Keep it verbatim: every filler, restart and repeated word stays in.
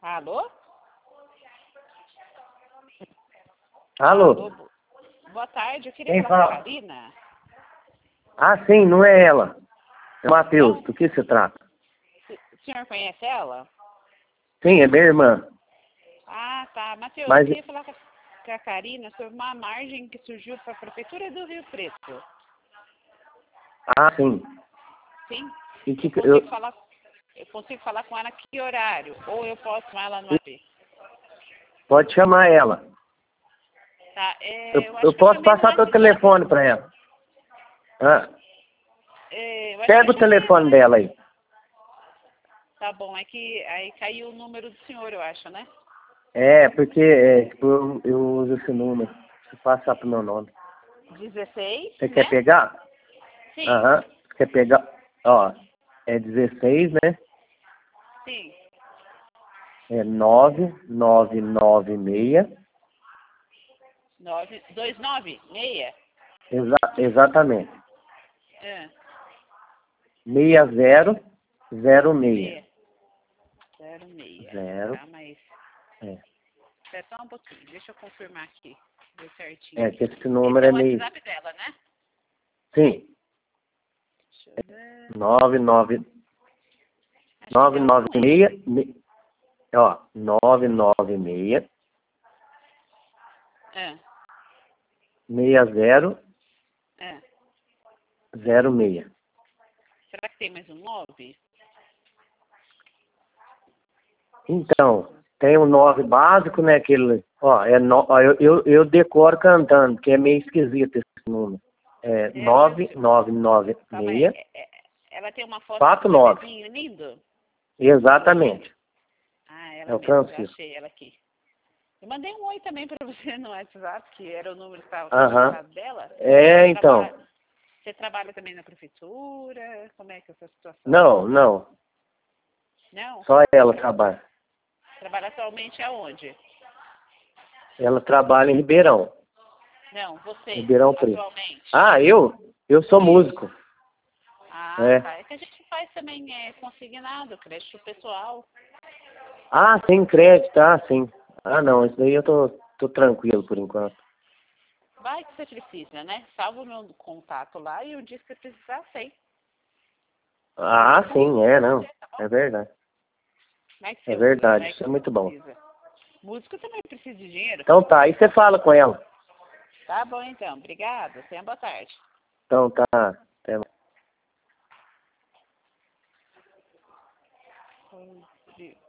Alô? Alô? Alô? Boa tarde, eu queria Quem falar com a fala? Karina. Ah, sim, não é ela. É o Matheus. Não? Do que se trata? O senhor conhece ela? Sim, é minha irmã. Ah, tá. Matheus, eu Mas, queria falar com a, com a Karina sobre uma margem que surgiu para a Prefeitura do Rio Preto. ah, sim. Sim? E Eu que, que- consigo eu, falar, eu consigo falar com ela que horário? Ou eu posso chamar ela no A P? pode chamar ela. Tá, Eu, é, eu eu acho que eu posso chamei no passar teu WhatsApp. telefone para ela. Ah, É, eu acho que eu pega o chamei ela telefone no... dela aí. Tá bom, é que aí caiu o número do senhor, eu acho, né? É, porque é, tipo, eu, eu uso esse número. Deixa eu passar pro meu nome. dezesseis, Você né? quer pegar? Sim, Aham. Você quer pegar? Ó, é dezesseis, né? sim. É nove nove nove seis. Nove, dois, nove, meia? Exa exatamente. É, seis zero zero seis. meia. Zero, meia. Zero. Tá, mas... É, Espera só um pouquinho, deixa eu confirmar aqui. Deu certinho é que aqui. esse Esse número é é o meio. WhatsApp dela, né? Sim. Deixa eu ver. nove nove Acho que nove deu nove ruim. seis. me- Ó, nove nove seis É, seis zero é. zero seis. Será que tem mais um nove? Então, tem o nove básico, né? Aquele, ó, é no, ó, eu, eu, eu decoro cantando, porque é meio esquisito esse número. É É, mas... nove nove nove Calma aí. seis É- é- ela tem uma foto de um quatro nove. bebezinho lindo? Exatamente. Ah, É ela o mesmo, já Francisco. achei ela aqui. Eu mandei um oi também pra você no WhatsApp, que era o número que estava Aham. cadastrado dela. É, Você então. trabalha, você trabalha também na prefeitura? Como é que é essa situação? Não, não. Não? Só ela trabalha. Trabalha atualmente aonde? Ela trabalha em Ribeirão. Não, você, Ribeirão Preto. atualmente. Ah, eu? Eu sou Isso. músico. Ah, É. tá. É que a gente faz também é, consignado, crédito pessoal. Ah, tem crédito, ah, sim. Ah, não, isso daí eu tô, tô tranquilo por enquanto. Vai que você precisa, né? Salva o meu contato lá e o dia que você precisar, sei. Ah, sim, é, não. Tá bom? É verdade. Vai que É você usa, verdade, vai isso que é você muito bom. precisa. Músico também precisa de dinheiro. Então tá, aí você fala com ela. Tá bom, então. Obrigada. Tenha boa tarde. Então tá. Até mais. Hum,